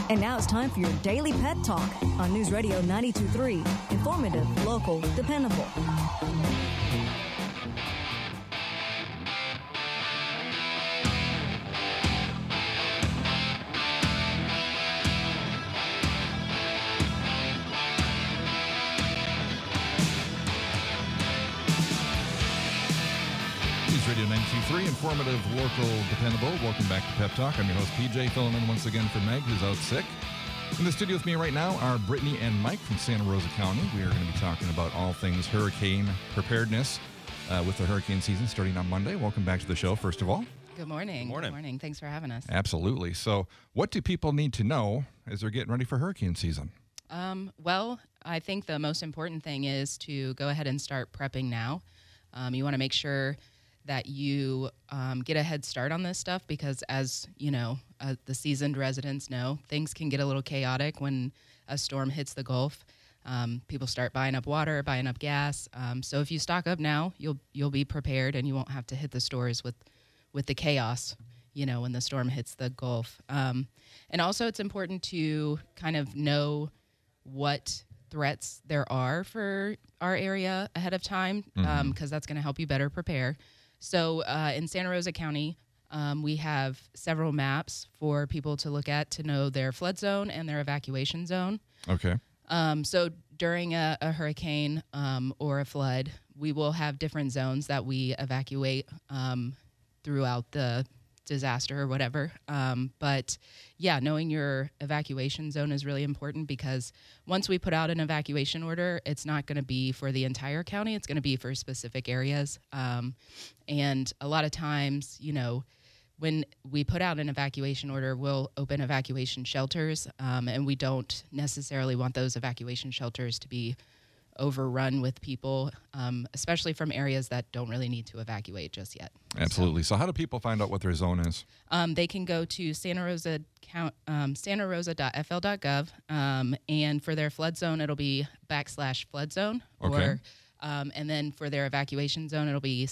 And now it's time for your daily pet talk on News Radio 92.3. Informative, local, dependable. Radio 92.3, informative, local, dependable. Welcome back to Pep Talk. I'm your host, PJ, filling in once again for Meg, who's out sick. In the studio with me right now are Brittany and Mike from Santa Rosa County. We are going to be talking about all things hurricane preparedness with the hurricane season starting on Monday. Welcome back to the show, first of all. Good morning. Good morning. Good morning. Thanks for having us. Absolutely. So what do people need to know as they're getting ready for hurricane season? Well, I think the most important thing is to go ahead and start prepping now. You want to make sure that you get a head start on this stuff because, as you know, the seasoned residents know, things can get a little chaotic when a storm hits the Gulf. People start buying up water, buying up gas. So if you stock up now, you'll be prepared and you won't have to hit the stores with the chaos, you know, when the storm hits the Gulf. And also it's important to kind of know what threats there are for our area ahead of time because that's going to help you better prepare. So in Santa Rosa County, we have several maps for people to look at to know their flood zone and their evacuation zone. Okay. So during a hurricane or a flood, we will have different zones that we evacuate throughout the disaster or whatever. But yeah, knowing your evacuation zone is really important because once we put out an evacuation order, it's not going to be for the entire county. It's going to be for specific areas. And a lot of times, you know, when we put out an evacuation order, we'll open evacuation shelters, and we don't necessarily want those evacuation shelters to be overrun with people, especially from areas that don't really need to evacuate just yet. Absolutely. So how do people find out what their zone is? They can go to santarosa.fl.gov, and for their flood zone, it'll be /flood zone. Okay. Or, and then for their evacuation zone, it'll be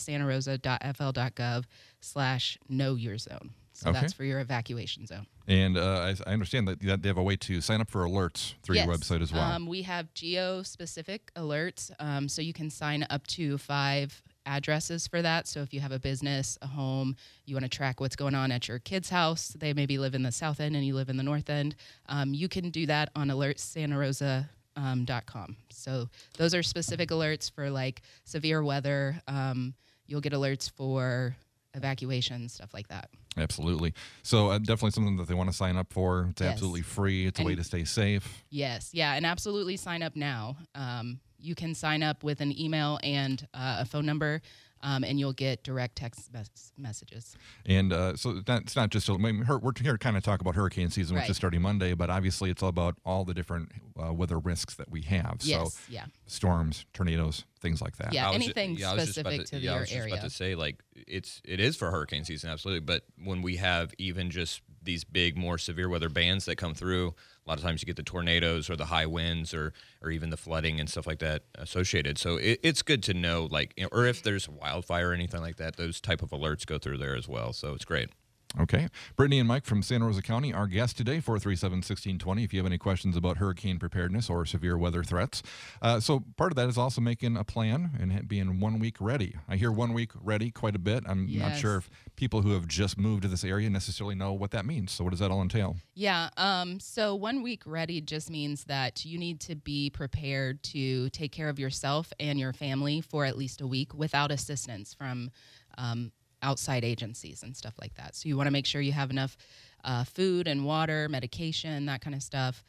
santarosa.fl.gov/know-your-zone. So Okay. that's for your evacuation zone. And I understand that they have a way to sign up for alerts through your website as well. We have geo-specific alerts, so you can sign up to 5 addresses for that. So if you have a business, a home, you want to track what's going on at your kid's house, they maybe live in the south end and you live in the north end, you can do that on alertsantarosa.com. So those are specific alerts for like severe weather. You'll get alerts for evacuation, stuff like that. Absolutely. So definitely something that they want to sign up for. It's Yes. absolutely free. It's a way to stay safe. Yes. Yeah. And absolutely sign up now. You can sign up with an email and a phone number, and you'll get direct text messages. And so that's not just, we're here to kind of talk about hurricane season, which Right. is starting Monday, but obviously it's all about all the different weather risks that we have. Yes. So Yeah. storms, tornadoes, things like that. Yeah. I was Anything ju- yeah, I was just specific about to yeah, I your was just area. about to say, like, it is for hurricane season, absolutely. But when we have even just these big, more severe weather bands that come through, a lot of times you get the tornadoes or the high winds or even the flooding and stuff like that associated. So it's good to know, like, you know, or if there's wildfire or anything like that, those type of alerts go through there as well. So it's great. Okay. Brittany and Mike from Santa Rosa County, our guest today, 437-1620, if you have any questions about hurricane preparedness or severe weather threats. So part of that is also making a plan and being 1 week ready. I hear 1 week ready quite a bit. I'm not Yes. sure if people who have just moved to this area necessarily know what that means. So what does that all entail? Yeah. So 1 week ready just means that you need to be prepared to take care of yourself and your family for at least a week without assistance from outside agencies and stuff like that. So you want to make sure you have enough food and water, medication, that kind of stuff,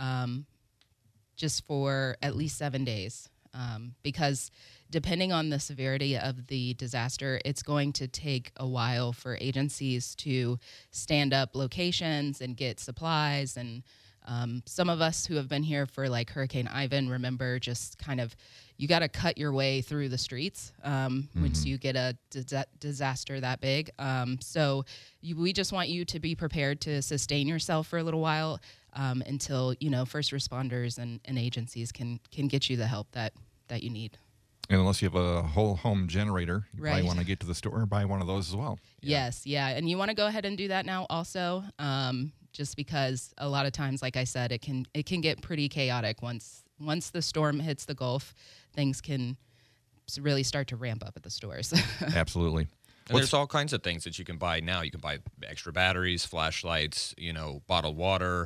just for at least 7 days. Because depending on the severity of the disaster, it's going to take a while for agencies to stand up locations and get supplies. And some of us who have been here for like Hurricane Ivan remember just kind of, you got to cut your way through the streets once you get a disaster that big. So we just want you to be prepared to sustain yourself for a little while until, you know, first responders and agencies can get you the help that you need. And unless you have a whole home generator, you probably Right. want to get to the store and buy one of those as well. Yes, yeah. And you want to go ahead and do that now also. just because a lot of times, like I said, it can get pretty chaotic once the storm hits the Gulf. Things can really start to ramp up at the stores. Absolutely. And there's all kinds of things that you can buy now. You can buy extra batteries, flashlights, bottled water,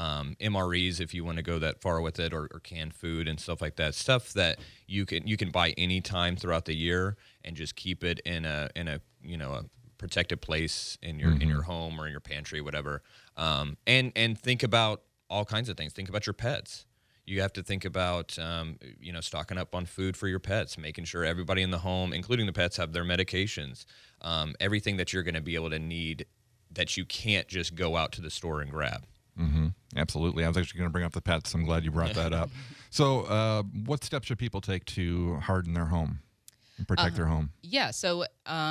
MREs if you want to go that far with it, or canned food and stuff like that. Stuff that you can buy anytime throughout the year and just keep it in a a protected place in your home or in your pantry, whatever. And think about all kinds of things. Think about your pets. You have to think about, stocking up on food for your pets, making sure everybody in the home, including the pets, have their medications, everything that you're going to be able to need that you can't just go out to the store and grab. Mm-hmm. Absolutely. I was actually going to bring up the pets. I'm glad you brought that up. So what steps should people take to harden their home and protect their home? Yeah, so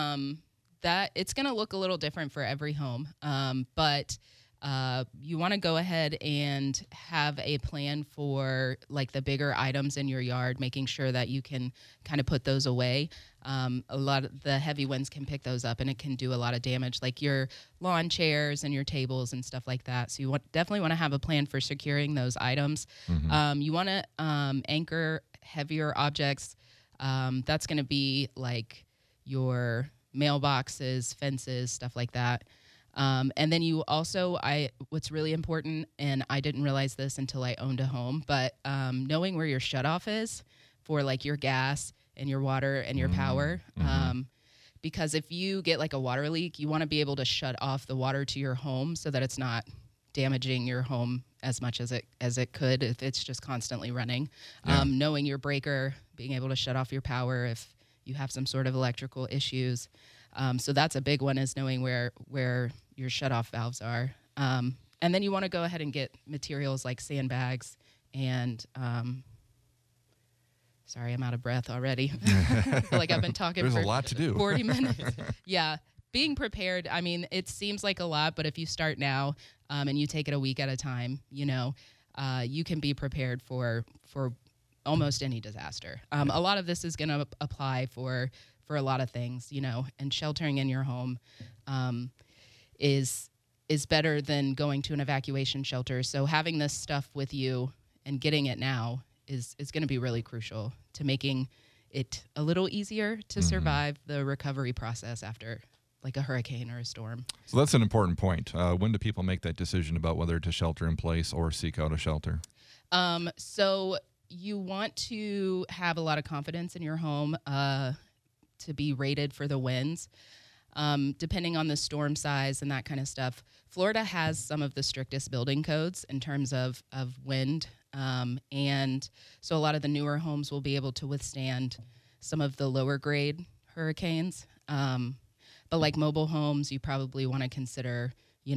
that it's going to look a little different for every home, but you want to go ahead and have a plan for like the bigger items in your yard, making sure that you can kind of put those away. A lot of the heavy winds can pick those up and it can do a lot of damage, like your lawn chairs and your tables and stuff like that. So you definitely want to have a plan for securing those items. You want to anchor heavier objects. That's going to be like your mailboxes, fences, stuff like that. And then you also, what's really important, and I didn't realize this until I owned a home, but knowing where your shutoff is for like your gas and your water and your power. Because if you get like a water leak, you want to be able to shut off the water to your home so that it's not damaging your home as much as it could if it's just constantly running. Yeah. Knowing your breaker, being able to shut off your power if you have some sort of electrical issues. So that's a big one, is knowing where your shutoff valves are. And then you want to go ahead and get materials like sandbags and sorry, I'm out of breath already. I feel like I've been talking There's for a lot to do. 40 minutes. Yeah. Being prepared, I mean, it seems like a lot, but if you start now and you take it a week at a time, you can be prepared for almost any disaster. A lot of this is going to apply for a lot of things, and sheltering in your home is better than going to an evacuation shelter. So having this stuff with you and getting it now is going to be really crucial to making it a little easier to survive the recovery process after like a hurricane or a storm. So that's an important point. When do people make that decision about whether to shelter in place or seek out a shelter? So you want to have a lot of confidence in your home to be rated for the winds. Depending on the storm size and that kind of stuff. Florida has some of the strictest building codes in terms of wind. And so a lot of the newer homes will be able to withstand some of the lower grade hurricanes. But like mobile homes, you probably want to consider,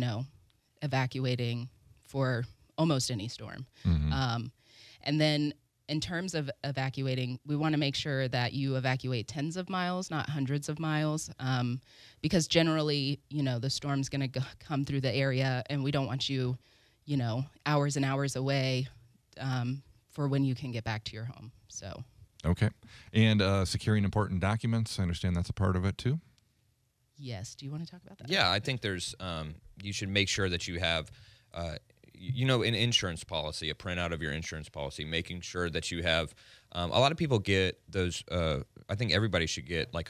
evacuating for almost any storm. And then in terms of evacuating, we want to make sure that you evacuate tens of miles, not hundreds of miles, because generally, the storm's going to come through the area, and we don't want you, hours and hours away for when you can get back to your home. So. Okay. And securing important documents, I understand that's a part of it too? Yes. Do you want to talk about that? Yeah, I think there's, you should make sure that you have, an insurance policy, a printout of your insurance policy, making sure that you have, a lot of people get those, I think everybody should get like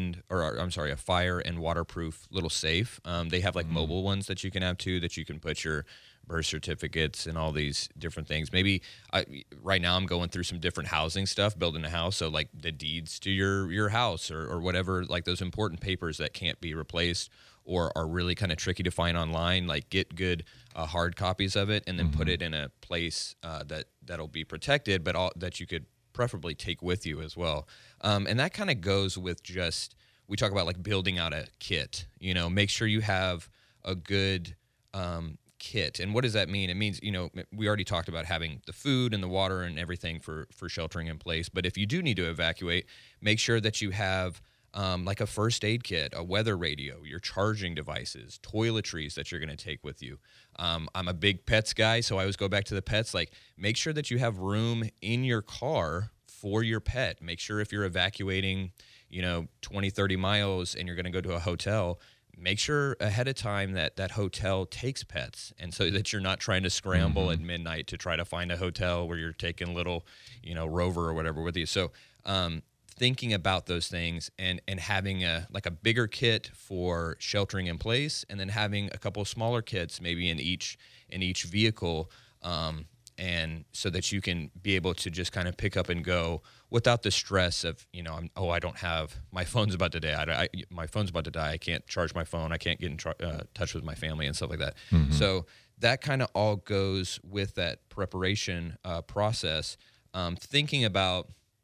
a fire and waterproof little safe. They have like mobile ones that you can have too, that you can put your birth certificates and all these different things. Maybe right now I'm going through some different housing stuff, building a house. So like the deeds to your house or whatever, like those important papers that can't be replaced or are really kind of tricky to find online, like get good hard copies of it and then put it in a place that'll be protected, but that you could preferably take with you as well. And that kind of goes with we talk about like building out a kit, make sure you have a good kit. And what does that mean? It means, we already talked about having the food and the water and everything for sheltering in place. But if you do need to evacuate, make sure that you have like a first aid kit, a weather radio, your charging devices, toiletries that you're going to take with you. I'm a big pets guy, so I always go back to the pets. Like, make sure that you have room in your car for your pet. Make sure if you're evacuating, 20, 30 miles and you're going to go to a hotel, make sure ahead of time that that hotel takes pets, and so that you're not trying to scramble at midnight to try to find a hotel where you're taking little, Rover or whatever with you. So thinking about those things and having a bigger kit for sheltering in place, and then having a couple of smaller kits maybe in each vehicle, and so that you can be able to just kind of pick up and go without the stress of, I don't have, my phone's about to die. My phone's about to die. I can't charge my phone. I can't get in touch with my family and stuff like that. So that kind of all goes with that preparation process. Thinking about,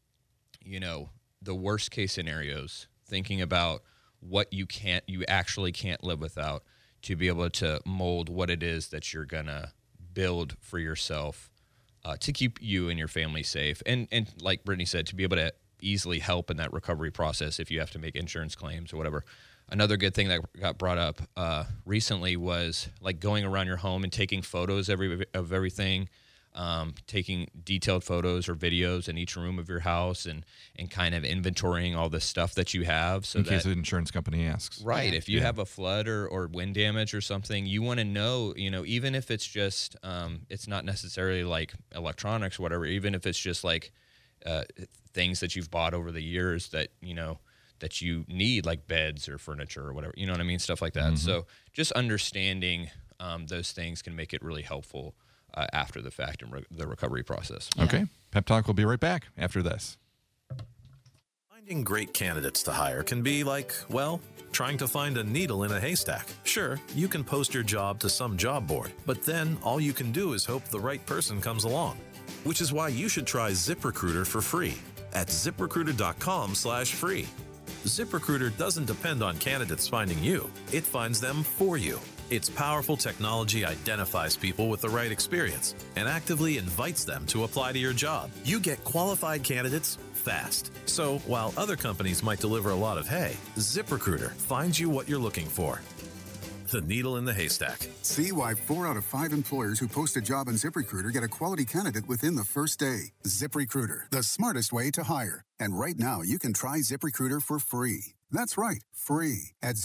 the worst case scenarios, thinking about what you actually can't live without, to be able to mold what it is that you're gonna build for yourself, to keep you and your family safe, and like Brittany said, to be able to easily help in that recovery process if you have to make insurance claims or whatever. Another good thing that got brought up recently was like going around your home and taking photos of everything, taking detailed photos or videos in each room of your house, and kind of inventorying all the stuff that you have. So in case the insurance company asks. Right. If you have a flood or wind damage or something, you want to know, even if it's just, it's not necessarily like electronics or whatever, even if it's just like things that you've bought over the years that, that you need, like beds or furniture or whatever, you know what I mean? Stuff like that. So just understanding those things can make it really helpful after the fact in the recovery process. Yeah. Okay. Pep Talk will be right back after this. Finding great candidates to hire can be like, well, trying to find a needle in a haystack. Sure, you can post your job to some job board, but then all you can do is hope the right person comes along. Which is why you should try ZipRecruiter for free at ZipRecruiter.com/free. ZipRecruiter doesn't depend on candidates finding you. It finds them for you. Its powerful technology identifies people with the right experience and actively invites them to apply to your job. You get qualified candidates fast. So while other companies might deliver a lot of hay, ZipRecruiter finds you what you're looking for. The needle in the haystack. See why 4 out of 5 employers who post a job on ZipRecruiter get a quality candidate within the first day. ZipRecruiter, the smartest way to hire. And right now, you can try ZipRecruiter for free. That's right, free at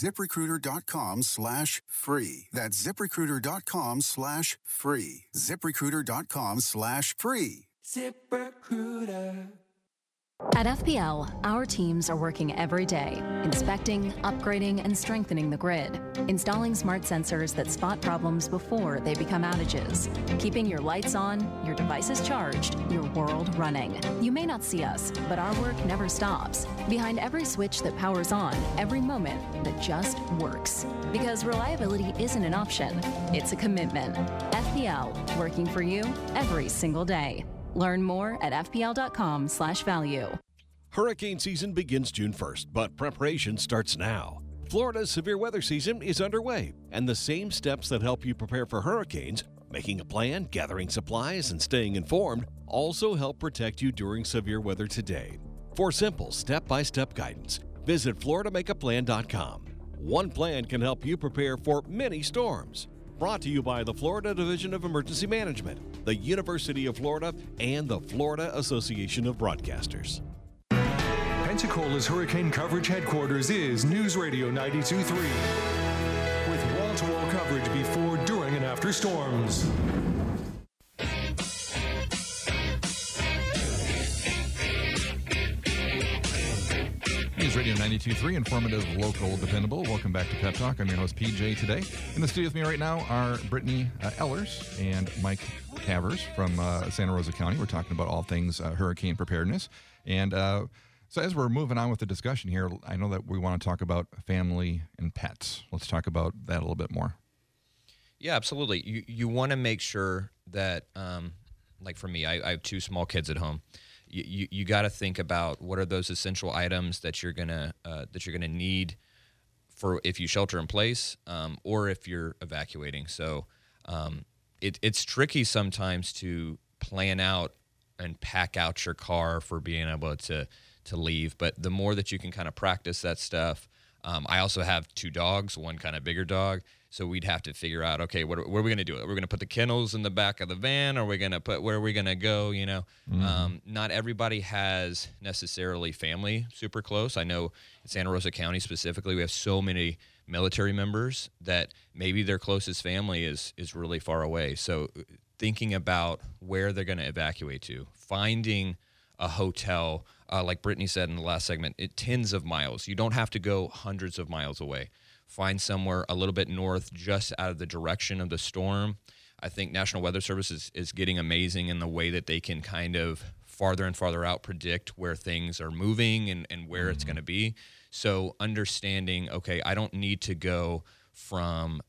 ZipRecruiter.com/free. That's ZipRecruiter.com/free. ZipRecruiter.com/free. ZipRecruiter. At FPL, our teams are working every day, inspecting, upgrading, and strengthening the grid, installing smart sensors that spot problems before they become outages, keeping your lights on, your devices charged, your world running. You may not see us, but our work never stops. Behind every switch that powers on, every moment that just works. Because reliability isn't an option, it's a commitment. FPL, working for you every single day. Learn more at fpl.com/value. Hurricane season begins June 1st, but preparation starts now. Florida's severe weather season is underway, and the same steps that help you prepare for hurricanes, making a plan, gathering supplies, and staying informed, also help protect you during severe weather today. For simple step-by-step guidance, visit FloridaMakeAPlan.com. One plan can help you prepare for many storms. Brought to you by the Florida Division of Emergency Management, the University of Florida, and the Florida Association of Broadcasters. Pensacola's hurricane coverage headquarters is News Radio 92.3, with wall-to-wall coverage before, during, and after storms. News Radio 92.3, informative, local, dependable. Welcome back to Pep Talk. I'm your host, PJ, today. In the studio with me right now are Brittany Ellers and Mike Cavers from Santa Rosa County. We're talking about all things hurricane preparedness. And so as we're moving on with the discussion here, I know that we want to talk about family and pets. Let's talk about that a little bit more. Yeah, absolutely. You want to make sure that, like for me, I have 2 small kids at home. You got to think about what are those essential items that you're gonna need for if you shelter in place, or if you're evacuating. So it's tricky sometimes to plan out and pack out your car for being able to leave. But the more that you can kind of practice that stuff. I also have 2 dogs, one kind of bigger dog. So we'd have to figure out, okay, what are we going to do? Are we going to put the kennels in the back of the van? Are we going to where are we going to go? Not everybody has necessarily family super close. I know in Santa Rosa County specifically, we have so many military members that maybe their closest family is really far away. So thinking about where they're going to evacuate to, finding a hotel, like Brittany said in the last segment, tens of miles. You don't have to go hundreds of miles away. Find somewhere a little bit north, just out of the direction of the storm. I think National Weather Service is getting amazing in the way that they can kind of farther and farther out predict where things are moving and where it's going to be. So understanding, okay, I don't need to go from,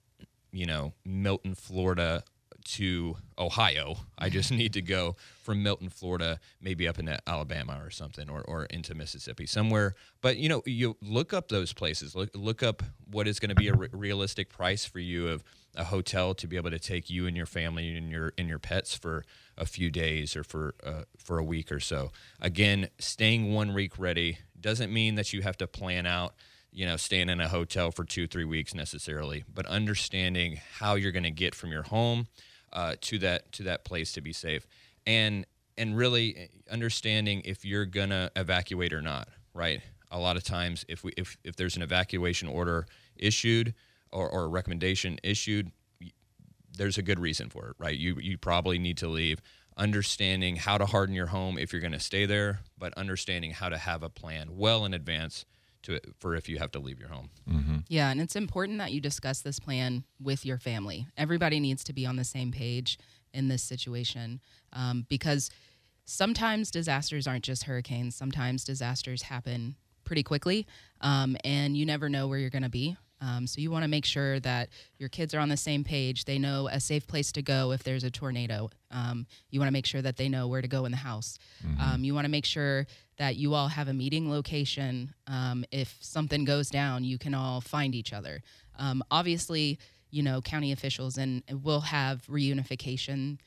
Milton, Florida to Ohio. I just need to go from Milton, Florida, maybe up into Alabama or something, or into Mississippi somewhere. But, you look up those places, look up what is going to be a realistic price for you of a hotel to be able to take you and your family and your pets for a few days or for a week or so. Again, staying 1 week ready doesn't mean that you have to plan out, staying in a hotel for 2-3 weeks necessarily, but understanding how you're going to get from your home to that place to be safe, and really understanding if you're gonna evacuate or not. Right. A lot of times, if there's an evacuation order issued or a recommendation issued, there's a good reason for it. Right. You probably need to leave. Understanding how to harden your home if you're going to stay there, but understanding how to have a plan well in advance for if you have to leave your home. Mm-hmm. Yeah, and it's important that you discuss this plan with your family. Everybody needs to be on the same page in this situation, because sometimes disasters aren't just hurricanes. Sometimes disasters happen pretty quickly, and you never know where you're going to be. So you want to make sure that your kids are on the same page. They know a safe place to go if there's a tornado. You want to make sure that they know where to go in the house. Mm-hmm. You want to make sure that you all have a meeting location. If something goes down, you can all find each other. Obviously, county officials and will have reunification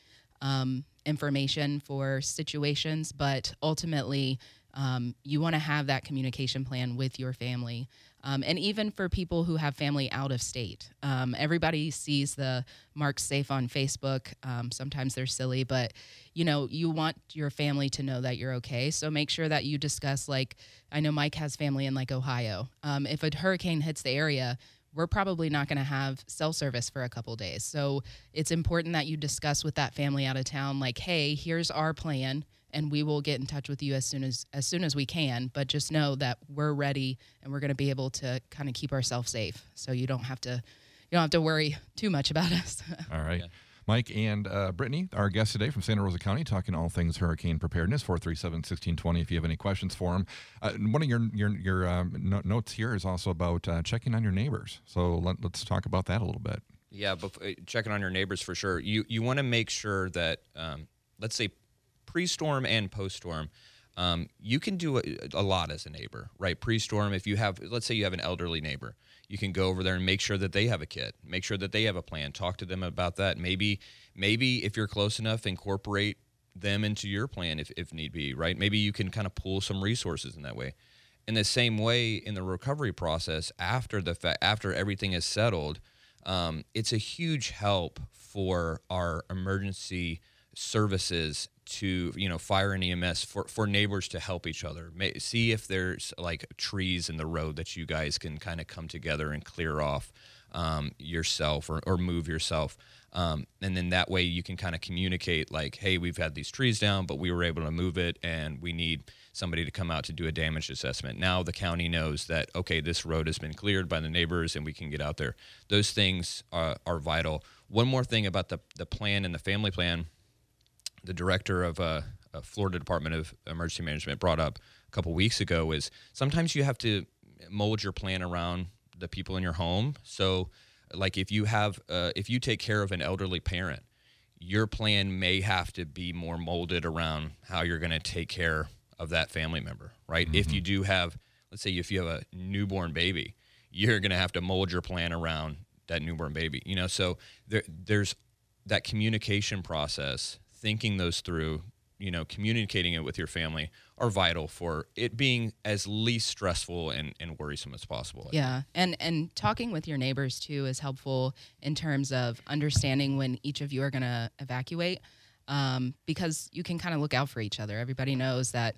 information for situations, but ultimately, you want to have that communication plan with your family. And even for people who have family out of state. Everybody sees the Mark's Safe on Facebook. Sometimes they're silly, but, you want your family to know that you're okay. So make sure that you discuss, I know Mike has family in, Ohio. If a hurricane hits the area, we're probably not going to have cell service for a couple days. So it's important that you discuss with that family out of town, hey, here's our plan, and we will get in touch with you as soon as we can. But just know that we're ready and we're going to be able to kind of keep ourselves safe. So you don't have to worry too much about us. All right. Yeah. Mike and Brittany, our guests today from Santa Rosa County, talking all things hurricane preparedness. 437-1620 if you have any questions for them. One of your notes here is also about checking on your neighbors. So let's talk about that a little bit. Yeah, checking on your neighbors for sure. You want to make sure that, let's say, pre-storm and post-storm, you can do a lot as a neighbor, right? Pre-storm, let's say you have an elderly neighbor, you can go over there and make sure that they have a kit, make sure that they have a plan, talk to them about that. Maybe if you're close enough, incorporate them into your plan if need be, right? Maybe you can kind of pull some resources in that way. In the same way, in the recovery process, after everything is settled, it's a huge help for our emergency services to fire and EMS for neighbors to help each other. See if there's trees in the road that you guys can kind of come together and clear off yourself or move yourself. And then that way you can kind of communicate hey, we've had these trees down, but we were able to move it and we need somebody to come out to do a damage assessment. Now the county knows that, okay, this road has been cleared by the neighbors and we can get out there. Those things are vital. One more thing about the plan and the family plan, the director of Florida Department of Emergency Management brought up a couple weeks ago is sometimes you have to mold your plan around the people in your home. So if you take care of an elderly parent, your plan may have to be more molded around how you're going to take care of that family member, right? Mm-hmm. If you do have, let's say if you have a newborn baby, you're going to have to mold your plan around that newborn baby, so there's that communication process. Thinking those through, communicating it with your family are vital for it being as least stressful and worrisome as possible. Yeah, and talking with your neighbors too is helpful in terms of understanding when each of you are going to evacuate, because you can kind of look out for each other. Everybody knows that,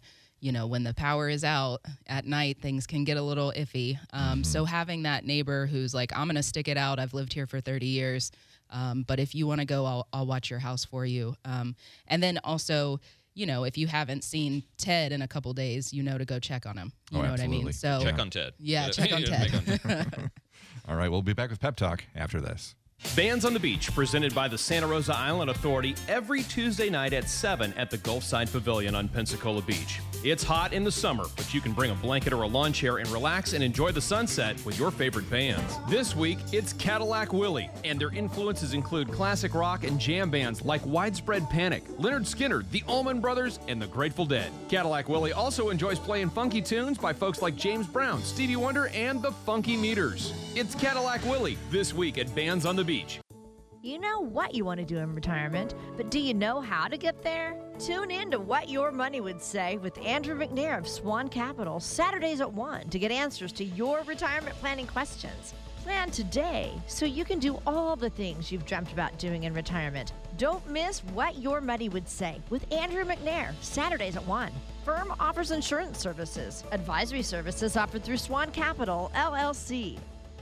when the power is out at night, things can get a little iffy. So having that neighbor who's like, I'm going to stick it out. I've lived here for 30 years. But if you want to go, I'll watch your house for you. And then also, if you haven't seen Ted in a couple days, to go check on him. You know what I mean? So check on Ted. Yeah, check on Ted. All right, we'll be back with Pep Talk after this. Bands on the Beach, presented by the Santa Rosa Island Authority every Tuesday night at 7 at the Gulfside Pavilion on Pensacola Beach. It's hot in the summer, but you can bring a blanket or a lawn chair and relax and enjoy the sunset with your favorite bands. This week, it's Cadillac Willie, and their influences include classic rock and jam bands like Widespread Panic, Lynyrd Skynyrd, the Allman Brothers, and the Grateful Dead. Cadillac Willie also enjoys playing funky tunes by folks like James Brown, Stevie Wonder, and the Funky Meters. It's Cadillac Willie this week at Bands on the Beach. You know what you want to do in retirement, but do you know how to get there? Tune in to What Your Money Would Say with Andrew McNair of Swan Capital, Saturdays at 1 to get answers to your retirement planning questions. Plan today so you can do all the things you've dreamt about doing in retirement. Don't miss What Your Money Would Say with Andrew McNair, Saturdays at 1. Firm offers insurance services. Advisory services offered through Swan Capital, LLC.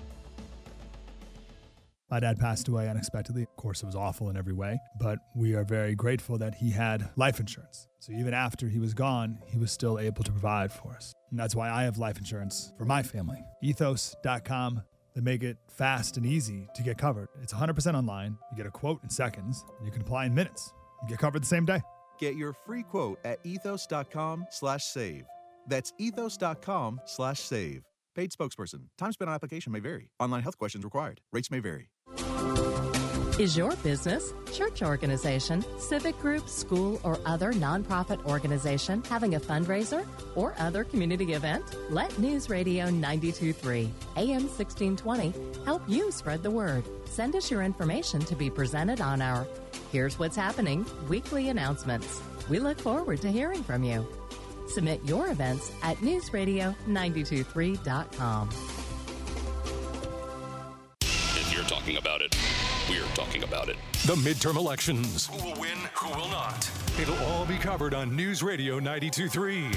My dad passed away unexpectedly. Of course, it was awful in every way, but we are very grateful that he had life insurance. So even after he was gone, he was still able to provide for us. And that's why I have life insurance for my family. Ethos.com. They make it fast and easy to get covered. It's 100% online. You get a quote in seconds, and you can apply in minutes. You get covered the same day. Get your free quote at ethos.com/save. That's ethos.com/save. Paid spokesperson. Time spent on application may vary. Online health questions required. Rates may vary. Is your business, church organization, civic group, school, or other nonprofit organization having a fundraiser or other community event? Let News Radio 92.3 AM 1620 help you spread the word. Send us your information to be presented on our Here's What's Happening weekly announcements. We look forward to hearing from you. Submit your events at newsradio923.com. If you're talking about it, we're talking about it. The midterm elections. Who will win, who will not? It'll all be covered on News Radio 92.3.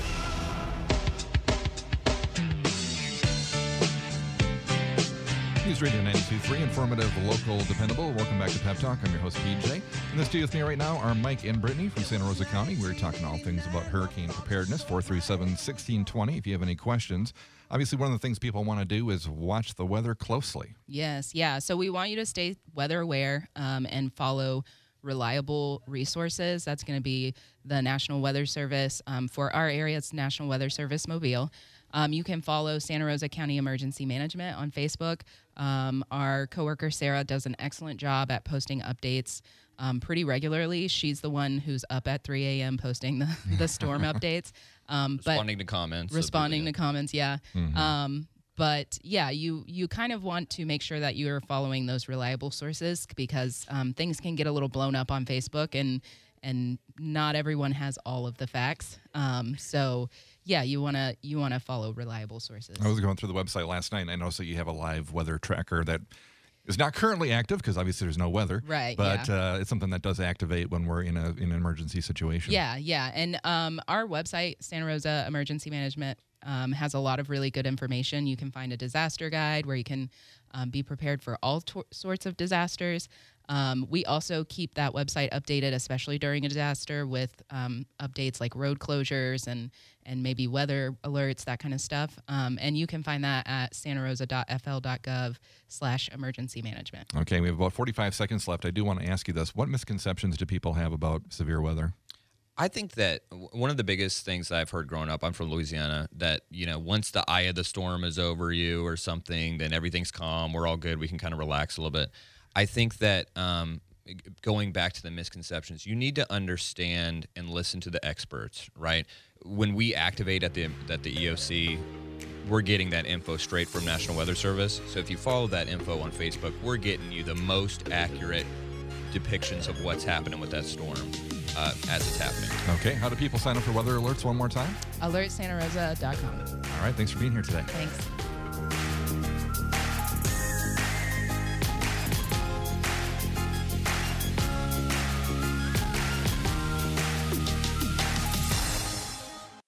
News Radio 92.3, informative, local, dependable. Welcome back to Pep Talk. I'm your host, PJ. In the studio with me right now are Mike and Brittany from Santa Rosa County. We're talking all things about hurricane preparedness, 437-1620, if you have any questions. Obviously, one of the things people want to do is watch the weather closely. Yes, yeah. So we want you to stay weather aware and follow reliable resources. That's going to be the National Weather Service. For our area, it's National Weather Service Mobile. You can follow Santa Rosa County Emergency Management on Facebook. Our coworker Sarah does an excellent job at posting updates pretty regularly. She's the one who's up at 3 a.m. posting the storm updates. Responding to comments. Responding to comments, yeah. Mm-hmm. But yeah, you kind of want to make sure that you are following those reliable sources because things can get a little blown up on Facebook and not everyone has all of the facts. So yeah, you want to follow reliable sources. I was going through the website last night and I noticed that you have a live weather tracker that is not currently active because obviously there's no weather. Right. But it's something that does activate when we're in an emergency situation. Yeah. And our website, Santa Rosa Emergency Management, has a lot of really good information. You can find a disaster guide where you can be prepared for all sorts of disasters. We also keep that website updated, especially during a disaster, with updates like road closures and maybe weather alerts, that kind of stuff. And you can find that at santarosa.fl.gov/emergency management. Okay, we have about 45 seconds left. I do want to ask you this. What misconceptions do people have about severe weather? I think that one of the biggest things that I've heard growing up, I'm from Louisiana, that, once the eye of the storm is over you or something, then everything's calm, we're all good, we can kind of relax a little bit. I think that going back to the misconceptions, you need to understand and listen to the experts, right? When we activate at the EOC, we're getting that info straight from National Weather Service. So if you follow that info on Facebook, we're getting you the most accurate depictions of what's happening with that storm as it's happening. Okay, how do people sign up for weather alerts one more time? AlertSantaRosa.com. All right, thanks for being here today. Thanks.